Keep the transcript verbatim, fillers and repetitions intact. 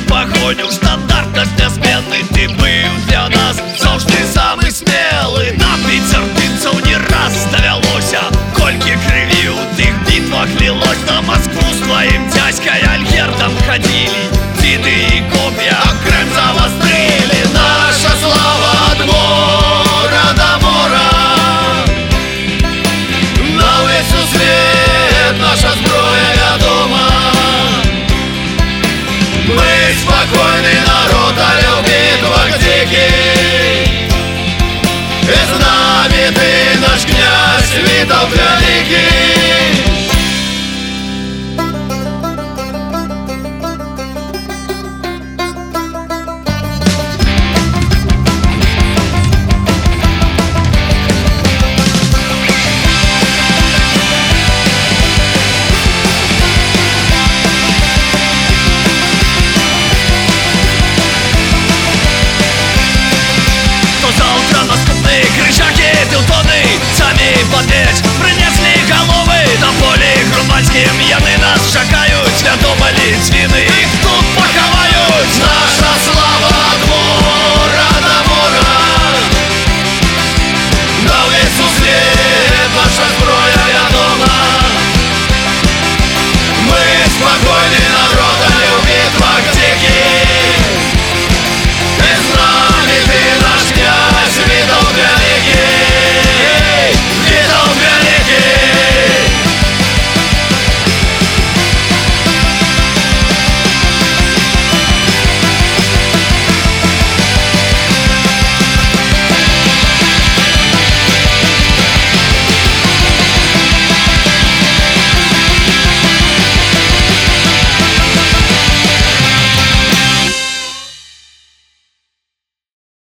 пагоню, штандарт наш нязменны. Ты быў для нас заўжды самы смелы. Нам пецяртынцаў не раз давялося, колькі крыві ў тых бітвах лілось. На Москву з тваім дзядзькай Альгердам хадзілі дзіды і коп'я, акрэм завастрылі. Наша слава ад мора да мора, на ўвесь свет наша зброя вядома. Мы спокойный народ, але ў бітвах дзікіх, і з намі ты, наш князь Вітаўт вялікі. Подведь, принесли головы на поле Грунвальдскім, яны нас чакаюць, вядома, ліцвіны